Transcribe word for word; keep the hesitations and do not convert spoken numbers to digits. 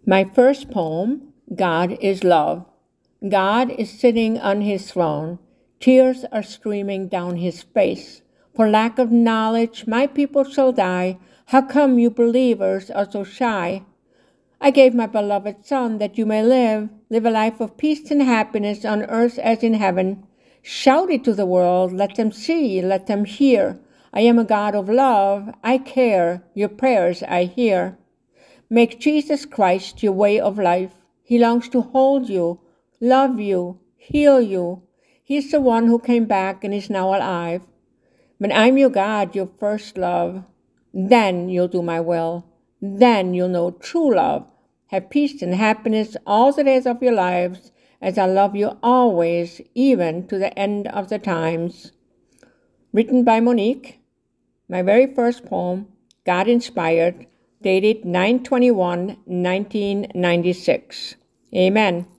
My first poem, God is Love. God is sitting on his throne. Tears are streaming down his face. For lack of knowledge, my people shall die. How come you believers are so shy? I gave my beloved Son that you may live, live a life of peace and happiness on earth as in heaven. Shout it to the world, let them see, let them hear. I am a God of love, I care, your prayers I hear. Make Jesus Christ your way of life. He longs to hold you, love you, heal you. He's the one who came back and is now alive. When I'm your God, your first love, then you'll do my will. Then you'll know true love. Have peace and happiness all the days of your lives, as I love you always, even to the end of the times. Written by Monique, my very first poem, God Inspired, dated nine twenty-one nineteen ninety-six. Amen.